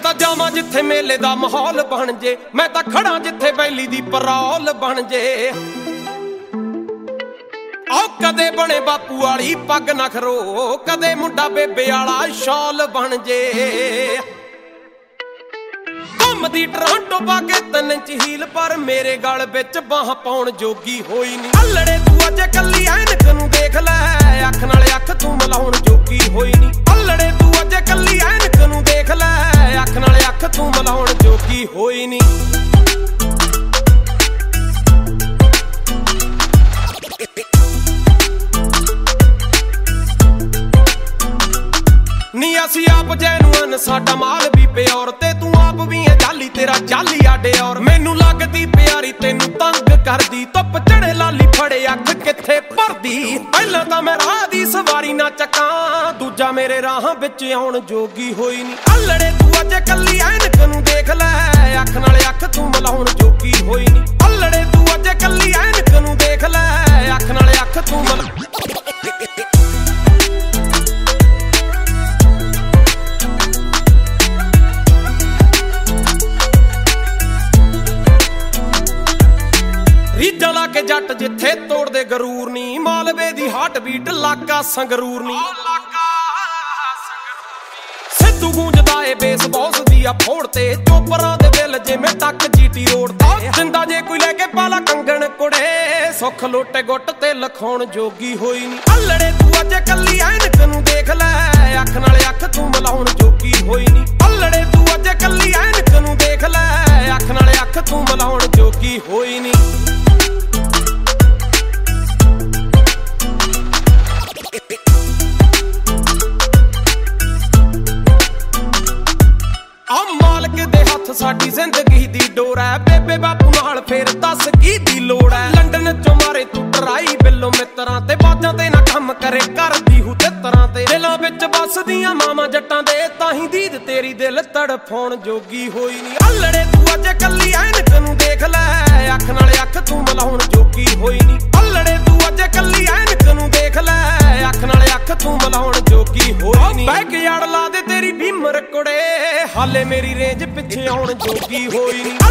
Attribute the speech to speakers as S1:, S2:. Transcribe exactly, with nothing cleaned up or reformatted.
S1: ਤਾਂ ਜਾਵਾਂ ਜਿੱਥੇ ਮੇਲੇ ਦਾ ਮਾਹੌਲ ਬਣ ਜੇ, ਮੈਂ ਤਾਂ ਖੜਾ ਜਿੱਥੇ ਬੈਲੀ ਦੀ ਪਰੌਲ ਬਣ ਜੇ। ਆਓ ਕਦੇ ਬਣੇ ਬਾਪੂ ਵਾਲੀ ਪੱਗ ਨਾ ਖਰੋ, ਕਦੇ ਮੁੰਡਾ ਬੇਬੇ ਵਾਲਾ ਸ਼ਾਲ ਬਣ ਜੇ। ਘੁੰਮਦੀ ਟਰਾਂਟੋ ਬਾਗੇ ਤਿੰਨ ਇੰਚ ਹੀਲ, ਪਰ ਮੇਰੇ ਗਲ ਵਿੱਚ ਬਾਹ ਪਾਉਣ ਜੋਗੀ ਹੋਈ ਨੀ। ਅਲੜੇ ਤੂੰ ਅੱਜ ਕੱਲੀ ਐਨਕ ਨੂੰ ਦੇਖ ਲੈ, ਅੱਖ ਨਾਲ ਅੱਖ ਤੂੰ ਮਿਲਾਉਣ ਜੋਗੀ ਹੋਈ ਨੀ। ਅਲੜੇ ਤੂੰ ਅੱਜ ਕੱਲੀ ਐਨਕ ਨੂੰ ਦੇਖ ਲੈ, ਅੱਖ ਨਾਲ ਅੱਖ ਤੂੰ ਮਿਲਾਉਣ ਜੋਗੀ ਹੋਈ ਨੀ। ਨੀ ਅਸੀਂ ਆਪ ਜੈਨੂਅਨ, ਸਾਡਾ ਮਾਲ ਵੀ ਪਿਓਰ, ਤੇ ਤੂੰ ਆਪ ਵੀ ਐ ਜਾਲੀ, ਤੇਰਾ ਜਾਲੀ ਆਡੇ ਔਰ। ਮੈਨੂੰ ਲੱਗਦੀ ਪਿਆਰੀ ਤੈਨੂੰ ਤੰਗ ਕਰਦੀ, ਧੁੱਪ ਚੜੇ ਲਾਲੀ ਫੜੇ ਅੱਖ ਕਿੱਥੇ ਭਰਦੀ। ਪਹਿਲਾਂ ਤਾਂ ਮੈਂ ਰਾਹ ਦੀ ਸਵਾਰੀ ਨਾ ਚੱਕਾਂ, ਦੂਜਾ ਮੇਰੇ ਰਾਹਾਂ ਵਿੱਚ ਆਉਣ ਜੋਗੀ ਹੋਈ ਨੀ। ਅਲੜੇ ਤੂੰ ਅੱਜ ਕੱਲੀ ਐਨਕ ਨੂੰ ਦੇਖ ਲੈ, ਅੱਖ ਨਾਲ ਅੱਖ ਤੂੰ ਮਿਲਾਉਣ ਜੋਗੀ ਹੋਈ ਨੀ। ਅਲੜੇ ਤੂੰ ਅੱਜ ਕੱਲੀ ਐਨਕ ਨੂੰ ਦੇਖ ਲੈ, ਅੱਖ ਨਾਲ ਅੱਖ ਤੂੰ ਮਿਲਾ। ਰੀਝਾਂ ਲਾ ਕੇ ਜੱਟ ਜਿੱਥੇ ਤੋੜਦੇ ਗਰੂਰ ਨੀ, ਮਾਲਵੇ ਦੀ ਹਾਰਟ ਬੀਟ ਲਾਗਾ ਸੰਗਰੂਰ ਨੀ। ਸਿੱਧੂ ਗੂੰਜਦਾ ਏ ਬੇਸ ਬੌਸ ਦੀ ਆ ਫੋੜ ਤੇ, ਚੋਪਰਾਂ ਦੇ ਦਿਲ ਜਿਵੇਂ ਟੱਕ ਜੀਟੀ ਰੋਡ ਤੇ। ਜਿੰਦਾ ਜੇ ਕੋਈ ਲੈ ਕੇ ਪਾਲਾ ਕੰਗਣ ਕੁੜੇ, ਸੁੱਖ ਲੋਟੇ ਗੁੱਟ ਤੇ ਲਖਾਉਣ ਜੋਗੀ ਹੋਈ ਨੀ। ਅਲੜੇ ਤੂੰ ਅੱਜ ਕੱਲੀ ਐਨਕ ਨੂੰ ਦੇਖ ਲੈ, ਅੱਖ ਨਾਲ ਅੱਖ ਤੂੰ ਮਿਲਾਉਣ ਜੋਗੀ ਹੋਈ ਨੀ। ਅਲੜੇ ਤੂੰ ਅੱਜ ਕੱਲੀ ਐਨਕ ਨੂੰ ਦੇਖ ਲੈ, ਅੱਖ ਨਾਲ ਅੱਖ ਤੂੰ ਮਿਲਾਉਣ ਜੋਗੀ ਹੋਈ ਨੀ। ਸਾਡੀ ਜ਼ਿੰਦਗੀ ਦੀ ਡੋਰ ਐ, ਬੇਬੇ ਬਾਪੂ ਨਾਲ ਫੇਰ ਦੱਸ ਕੀ ਦੀ ਲੋੜ ਐ। ਲੰਡਨ ਚੋਂ ਮਾਰੇ ਤੂੰ ਟਰਾਈ ਬਿੱਲੋ ਮਿੱਤਰਾਂ ਤੇ, ਬਾਜਾਂ ਤੇ ਨਾ ਕੰਮ ਕਰੇ ਕਰਦੀ ਹੂ ਤੇ ਤਰ੍ਹਾਂ ਤੇ। ਦਿਲਾਂ ਵਿੱਚ ਵੱਸਦੀਆਂ ਮਾਵਾਂ ਜੱਟਾਂ ਦੇ, ਤਾਹੀਂ ਦੀਦ ਤੇਰੀ ਦਿਲ ਤੜਫਾਉਣ ਜੋਗੀ ਹੋਈ ਨੀ। ਅਲੜੇ ਤੂੰ ਅੱਜ ਕੱਲੀ ਐਨਕ ਨੂੰ ਦੇਖ ਲੈ, ਅੱਖ ਨਾਲ ਅੱਖ ਤੂੰ ਮਿਲਾਉਣ ਜੋਗੀ ਹੋਈ ਨੀ। ਅਲੜੇ ਤੂੰ ਅੱਜ ਕੱਲੀ ਐਨਕ ਨੂੰ ਦੇਖ ਲੈ, ਅੱਖ ਨਾਲ ਅੱਖ ਤੂੰ ਮਿਲਾਉਣ ਜੋਗੀ ਹੋਈ ਨੀ। ਬੈਕ ਯਾਰਡ ਲਾ ਦੇ ਤੇਰੀ ਭੀਮਰ ਕੁੜੇ, ਹਾਲੇ ਮੇਰੀ ਰੇਂਜ ਪਿੱਛੇ ਆਉਣ ਜੋਗੀ ਹੋਈ ਨੀ।